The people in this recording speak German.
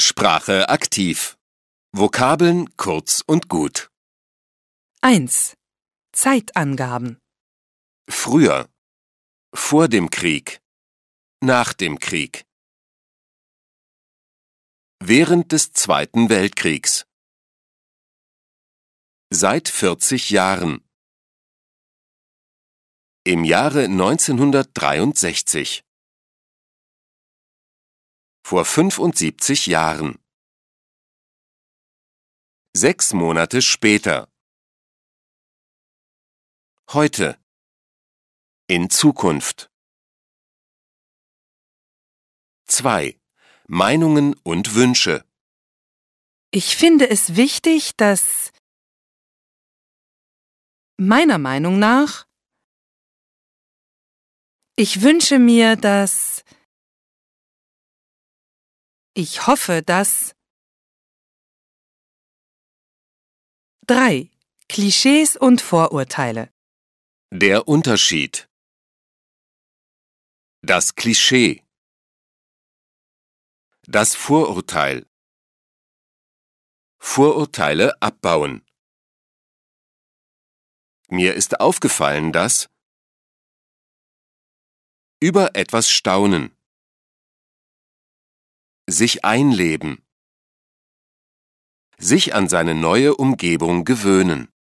Sprache aktiv. Vokabeln kurz und gut. 1. Zeitangaben. Früher. Vor dem Krieg. Nach dem Krieg. Während des Zweiten Weltkriegs. Seit 40 Jahren. Im Jahre 1963. Vor 75 Jahren. 6 Monate später. Heute. In Zukunft. 2. Meinungen und Wünsche. Ich finde es wichtig, dass meiner Meinung nach ich wünsche mir, dass ich hoffe, dass 3. Klischees und Vorurteile. Der Unterschied. Das Klischee. Das Vorurteil. Vorurteile abbauen. Mir ist aufgefallen, dass über etwas staunen. Sich einleben. Sich an seine neue Umgebung gewöhnen.